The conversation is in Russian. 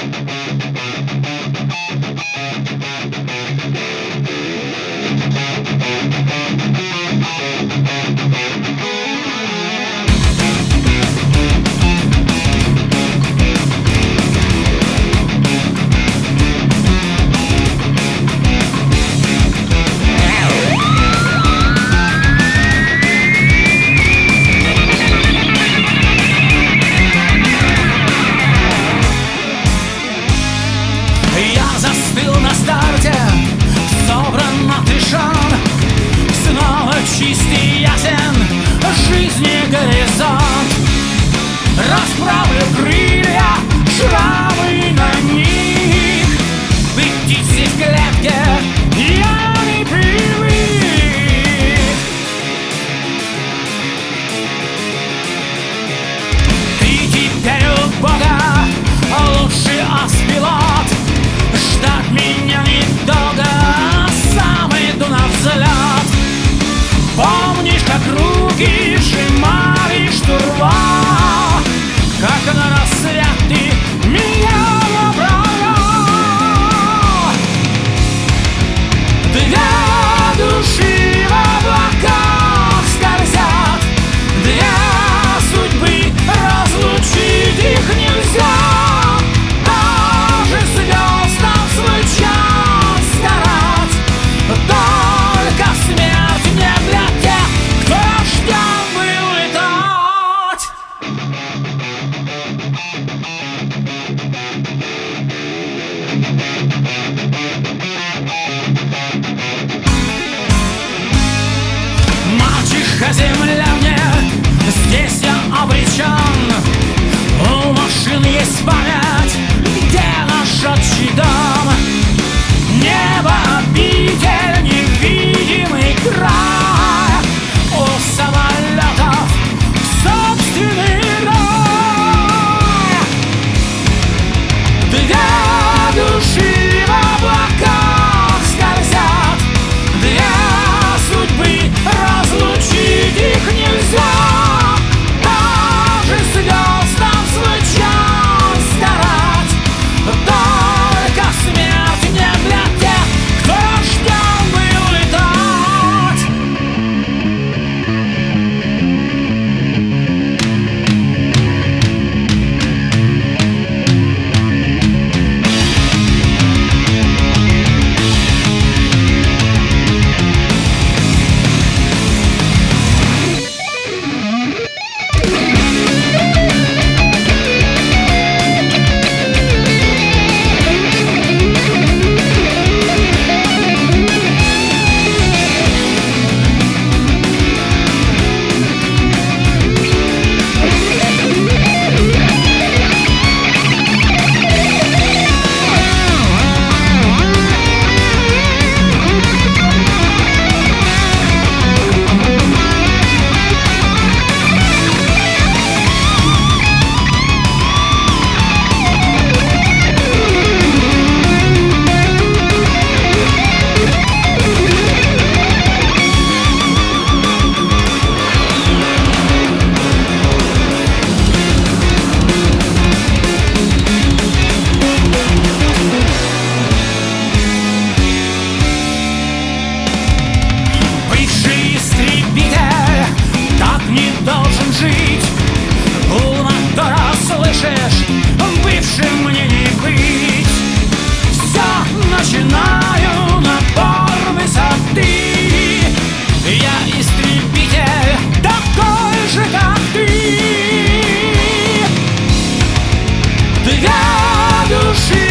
Застыл на старте, собран, отрешен, снова чистый, ясен жизни горизонт. Расправлю крылья, шрамы на них, быть птицей в клетке я не привык. Ты теперь у Бога лучший ас-пилот. Ждать меня недолго, сам иду на взлет. Помнишь, как руки сжимали штурвал, как на рассвет ты меня набрала? Две души в облаках скользят, две судьбы, разлучить их нельзя. Мальчишка, земля мне, здесь я обречен. У машин есть память, где наш отчий дом. Небо, обитель, невидимый край. У самолетов собственный рай. Две души в облаках скользят, две судьбы, разлучить их нельзя. Даже звездам свой час сгорать, только смерть не для тех, кто рожден был летать. Должен жить, у мотора, слышишь, бывшим мне не быть. Все начинаю, напор высоты. Я истребитель, такой же, как ты. Две души